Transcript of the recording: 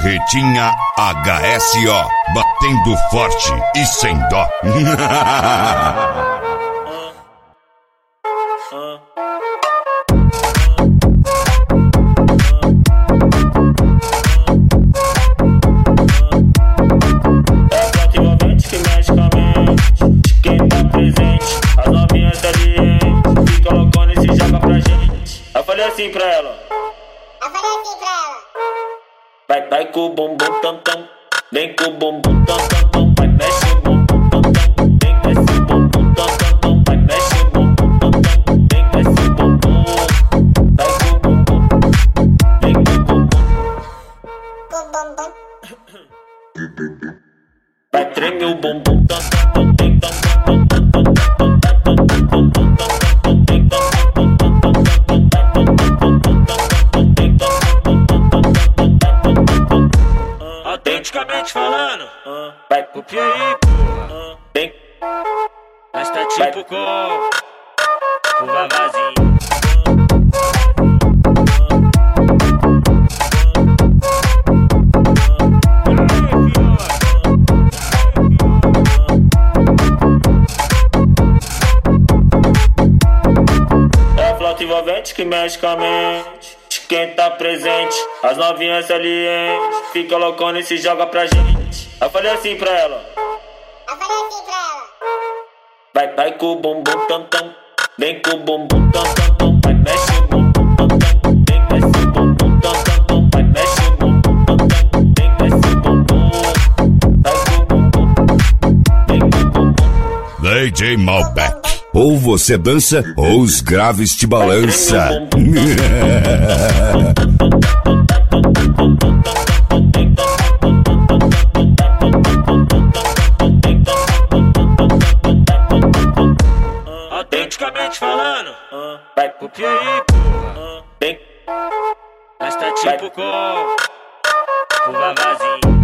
Marretinha HSO, batendo forte e sem dó. Quem tá presente, as novinhas salientes, fica colocando e se joga pra gente. Eu falei assim pra ela. Vai com o bumbum tam tam, vem com o bumbum tam tam tam, vai mexe o bumbum tam tam, vem mexe o bumbum tam tam tam, vai mexe o bumbum tam tam, vem mexe o bumbum, vai com o bumbum, vem com o bumbum, vai tremer o bumbum tam tam tam, vem tam tam tam tam tam tam tam. Autenticamente falando, vai pro Piauí, porra. Vem, Nós tá tipo com o Vavazinho. É a flauta envolvente que mexe com a mente. Quem tá presente, as novinhas salientes, fica loucona e se joga pra gente. Eu falei assim pra ela. Vai com o bumbum tam tam, vem com o bumbum tam tam tam, vai mexe o bumbum tam tam, vem mexe o bumbum tam tam tam, vai mexe o bumbum tam tam, vem mexe o bumbum, vai com o bumbum, vem com o bumbum. DJ Malbec. Ou você dança, ou os graves te balança. Autenticamente falando, Vai pro Piauí, porra. Vem, Nós tá tipo com o Vavazinho.